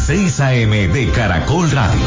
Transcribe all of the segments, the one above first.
6 AM de Caracol Radio.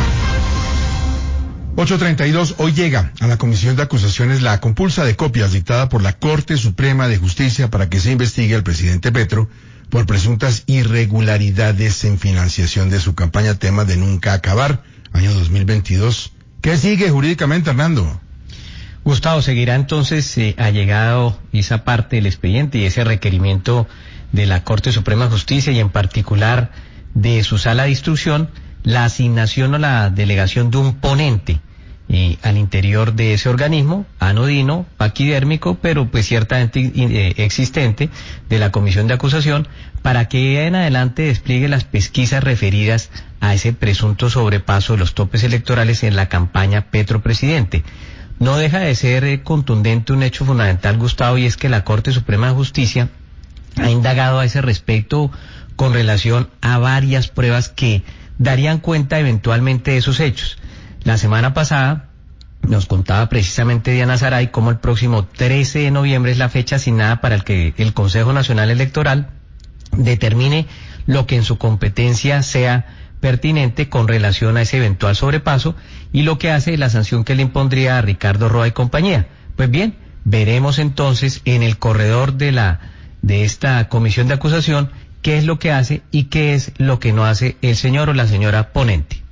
8:32, hoy llega a la Comisión de Acusaciones la compulsa de copias dictada por la Corte Suprema de Justicia para que se investigue al presidente Petro por presuntas irregularidades en financiación de su campaña tema de Nunca Acabar, año 2022. ¿Qué sigue jurídicamente, Hernando? Gustavo, seguirá entonces allegado esa parte del expediente y ese requerimiento de la Corte Suprema de Justicia y en particular de su sala de instrucción, la asignación o la delegación de un ponente al interior de ese organismo, anodino, paquidérmico, pero pues ciertamente existente, de la Comisión de Acusación, para que en adelante despliegue las pesquisas referidas a ese presunto sobrepaso de los topes electorales en la campaña Petro-Presidente. No deja de ser contundente un hecho fundamental, Gustavo, y es que la Corte Suprema de Justicia ha indagado a ese respecto con relación a varias pruebas que darían cuenta eventualmente de esos hechos. La semana pasada nos contaba precisamente Diana Saray cómo el próximo 13 de noviembre es la fecha asignada para que el Consejo Nacional Electoral determine lo que en su competencia sea pertinente con relación a ese eventual sobrepaso y lo que hace la sanción que le impondría a Ricardo Roa y compañía. Pues bien, veremos entonces en el corredor de esta comisión de acusación qué es lo que hace y qué es lo que no hace el señor o la señora ponente.